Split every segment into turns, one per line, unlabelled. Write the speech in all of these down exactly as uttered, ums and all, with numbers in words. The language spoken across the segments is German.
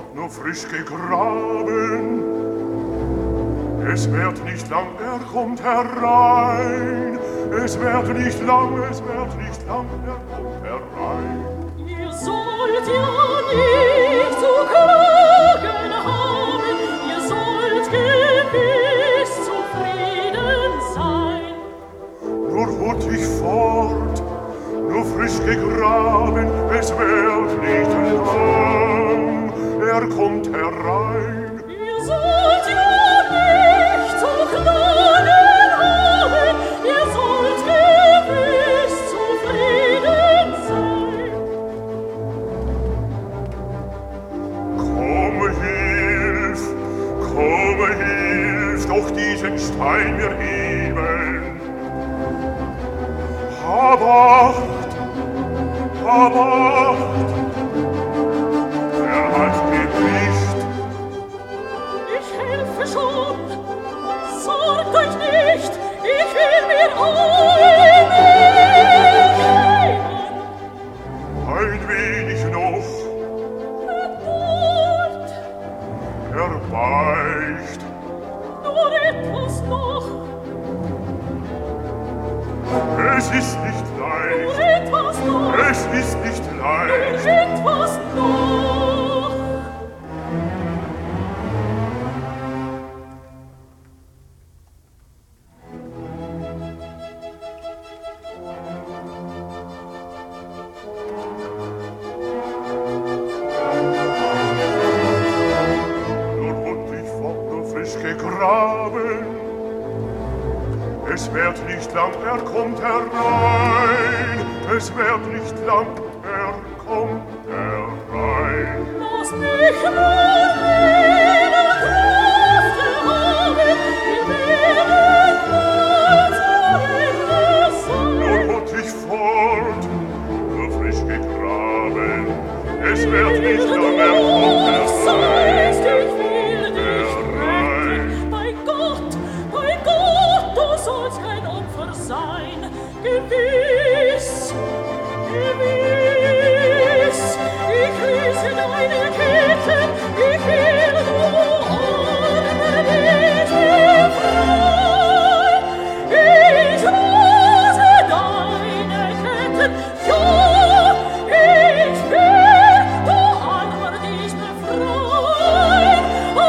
nur frisch gegraben. Es währt nicht lang, er kommt herein. Es währt nicht lang, es währt nicht lang, er kommt herein.
Ihr sollt ja nicht zu klagen haben, ihr sollt gewiss zufrieden sein.
Nur hurtig fort, nur frisch gegraben, es währt nicht lang, er kommt herein.
Ihr sollt ja nicht zu klagen haben, ihr sollt gewiss zufrieden sein.
Komme, hilf, komme, hilf, doch diesen Stein mir heben. Hab Acht, hab Acht, er hat geht nicht.
Ich helfe schon, sorgt euch nicht, ich will mir einnehmen.
Ein wenig noch,
Geduld,
er weicht.
nur etwas noch,
Es ist nicht
nur
leicht,
etwas noch,
es ist nicht
nur
leicht.
etwas noch.
Nur hurtig fort, nur frisch gegraben. Es währt nicht lang, er kommt herein. Es währt nicht lang, er kommt herein.
Lass mich nur meine Kräfte haben, wir werden bald zu Ende
Nur
sein.
hurtig fort, nur frisch gegraben. Es währt nicht lang, er kommt herein.
Seist, ich will dich
Herein.
retten. Bei Gott, bei Gott, du sollst kein Opfer sein. Gewiss, gewiss, ich löse deine Ketten, ich will du Arme dich befreien. Ich löse deine Ketten, ja, ich will du Arme dich befreien.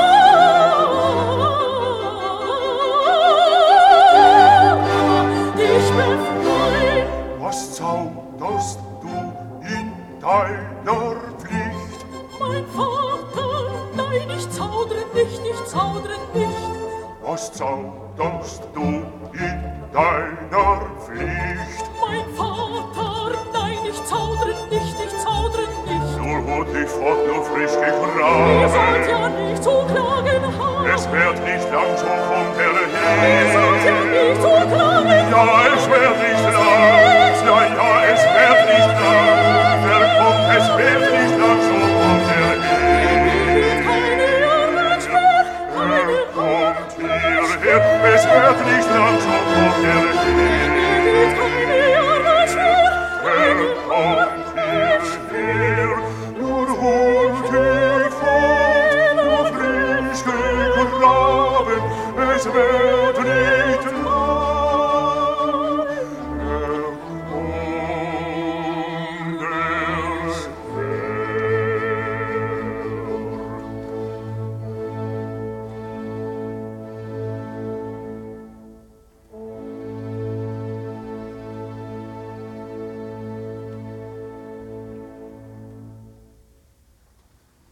Dich befreien.
Was zauderst du in deiner Pflicht?
Mein Vater, nein, ich zaudre nicht, ich zaudre nicht.
Was zauderst du in deiner Pflicht?
Mein Vater, nein, ich zaudre nicht, ich zaudre nicht.
Nur hurtig fort, nur frisch
Ihr sollt
gegraben.
ja nicht zu klagen haben.
Es währt nicht lang, so kommt er
Ihr sollt ja
her.
nicht zu klagen
Ja, es währt nicht lang. Ja, ja, es währt nicht lang. Er kommt, es währt nicht lang, so kommt er her.
keine Arbeit mehr, keine
Er kommt hierher. Es währt nicht lang, so kommt er her.
keine Arbeit mehr,
Er kommt hierher. Nur hurtig fort, nur frisch gegraben. Es währt